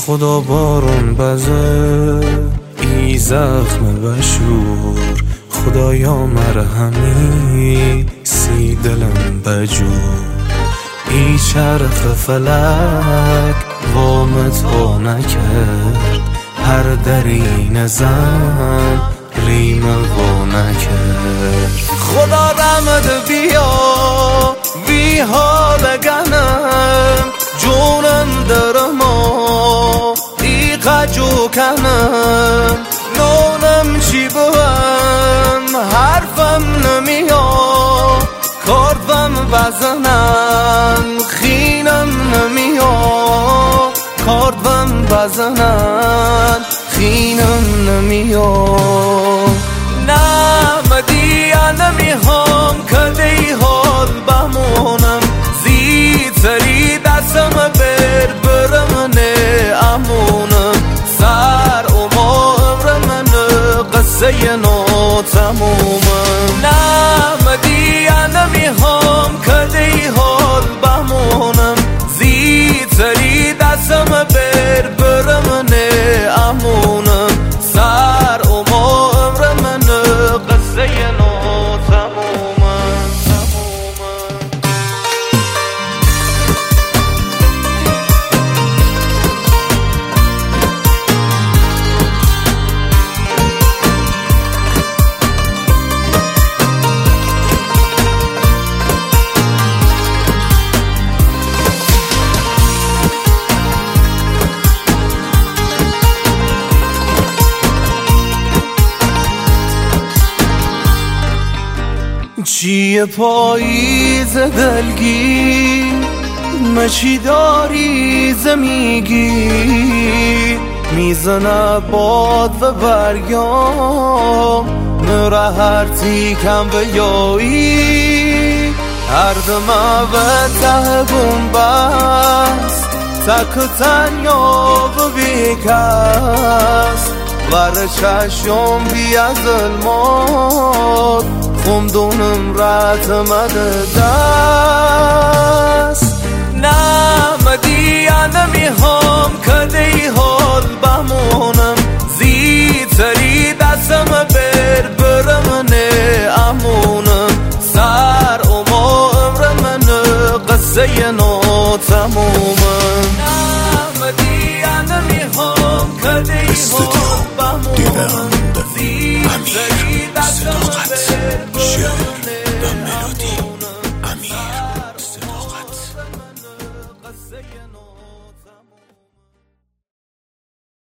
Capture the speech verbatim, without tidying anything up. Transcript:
خدا بارون بزه ای زخم بشور، خدایا مرهمی سی دلم بجور. ای چرخ فلک وامت ها نکرد، هر دری نزن ریم وا نکرد. خدا رحمت بیا وی حال گنم، جونم درما ای قجو کنم. نونم چی بوم حرفم نمیا، کردم بزنم خینم نمیا. کردم بزنم خینم نمیا. نمدی نمیخوام کدی حال بمونم، زیتری دستم بر برم نه امونم. سر و عمر من قصه نو تمومم. نمدی نمیخوام کدی حال بمونم، زیتری دستم بر برم نه امونم. سر و عمر من قصه نو تمومم. چیه پاییز دلگی مچی داری زمیگی، میزنه باد و برگام نره هر تیکم و یایی. هر دمه و ته بومبست تک و تنیا و بیکست. ور چشم بی از ظلمات خمدونم رد مده دست. نمدی نمیخوام کدی حال بمونم، زیتری دستم بر برم نه امونم. سر و عمر من قصه نو تمومم. نمدی نمیخوام کدی حال بمونم، زیتری دستم بر شعر و ملودی امیر صداقت.